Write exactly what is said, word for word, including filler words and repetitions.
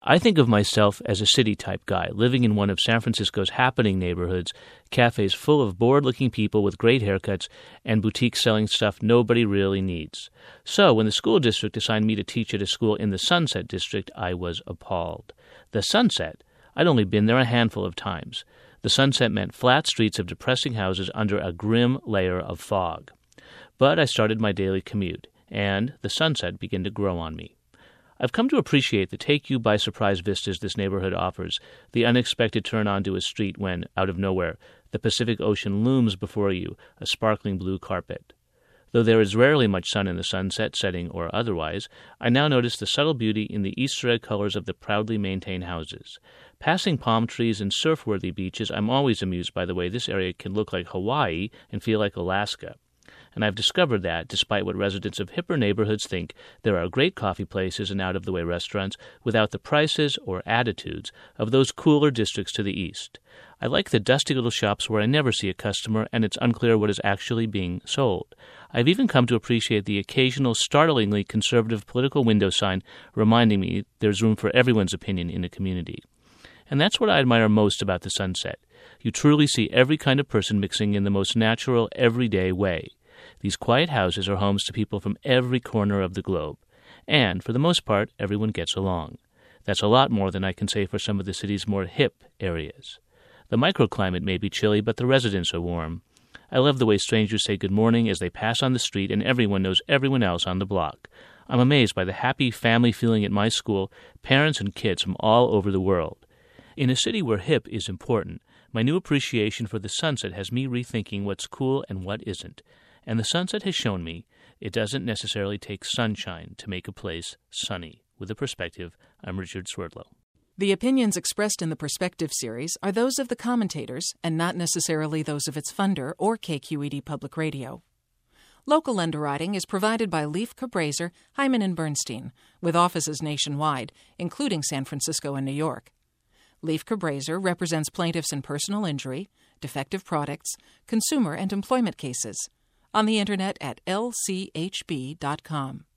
I think of myself as a city-type guy, living in one of San Francisco's happening neighborhoods, cafes full of bored-looking people with great haircuts, and boutiques selling stuff nobody really needs. So when the school district assigned me to teach at a school in the Sunset District, I was appalled. The Sunset? I'd only been there a handful of times. The Sunset meant flat streets of depressing houses under a grim layer of fog. But I started my daily commute, and the Sunset began to grow on me. I've come to appreciate the take-you-by-surprise vistas this neighborhood offers, the unexpected turn onto a street when, out of nowhere, the Pacific Ocean looms before you, a sparkling blue carpet. Though there is rarely much sun in the sunset setting or otherwise, I now notice the subtle beauty in the Easter egg colors of the proudly maintained houses. Passing palm trees and surf-worthy beaches, I'm always amused by the way this area can look like Hawaii and feel like Alaska. And I've discovered that, despite what residents of hipper neighborhoods think, there are great coffee places and out-of-the-way restaurants without the prices or attitudes of those cooler districts to the east. I like the dusty little shops where I never see a customer and it's unclear what is actually being sold. I've even come to appreciate the occasional startlingly conservative political window sign reminding me there's room for everyone's opinion in a community. And that's what I admire most about the Sunset. You truly see every kind of person mixing in the most natural, everyday way. These quiet houses are homes to people from every corner of the globe. And, for the most part, everyone gets along. That's a lot more than I can say for some of the city's more hip areas. The microclimate may be chilly, but the residents are warm. I love the way strangers say good morning as they pass on the street and everyone knows everyone else on the block. I'm amazed by the happy family feeling at my school, parents and kids from all over the world. In a city where hip is important, my new appreciation for the Sunset has me rethinking what's cool and what isn't. And the Sunset has shown me it doesn't necessarily take sunshine to make a place sunny. With a Perspective, I'm Richard Swerdlow. The opinions expressed in the Perspective series are those of the commentators and not necessarily those of its funder or K Q E D Public Radio. Local underwriting is provided by Leif Cabraser, Hyman and Bernstein, with offices nationwide, including San Francisco and New York. Leif Cabraser represents plaintiffs in personal injury, defective products, consumer and employment cases. On the internet at L C H B dot com.